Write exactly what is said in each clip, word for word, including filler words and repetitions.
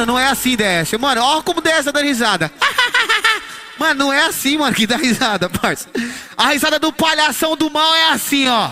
Mano, não é assim, D S. Mano, ó como D S tá dando risada. Mano, não é assim, mano, que dá risada, parça. A risada do palhação do mal é assim, ó.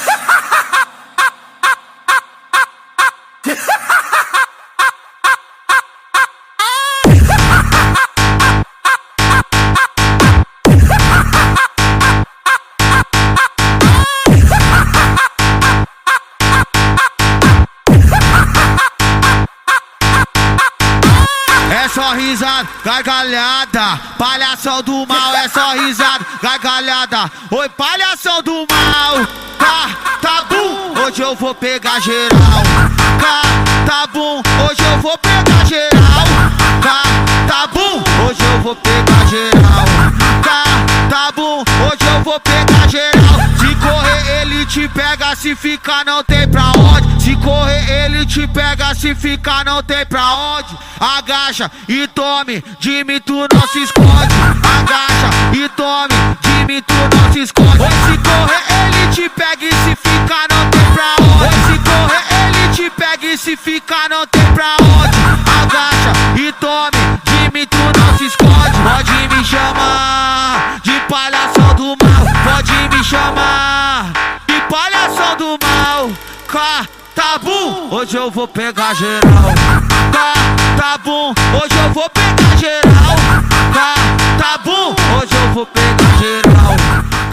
É só risada, gargalhada. Palhação do mal, é só risada, gargalhada. Oi, palhação do mal. Tá, tá bom, hoje eu vou pegar geral. Tá, tá bom, hoje eu vou pegar geral. Tá, tá bom, hoje eu vou pegar geral. Tá, tá bom, hoje eu vou pegar geral. Se correr ele te pega, se ficar não tem pra onde. Se correr ele te pega, se ficar não tem pra onde. Agacha e tome, de mim tu não se esconde. Agacha e tome, de mim tu não se esconde. Oi, se correr ele te pega e se ficar não tem pra onde. Oi, se correr ele te pega e se ficar não tem pra onde. Agacha e tome, de mim tu não se esconde. Pode me chamar de palhação do mal. Pode me chamar de palhação do mal. Cá, tá bom, hoje eu vou pegar geral. Tá, tá bom, hoje eu vou pegar geral. Tá, tá bom, hoje eu vou pegar geral.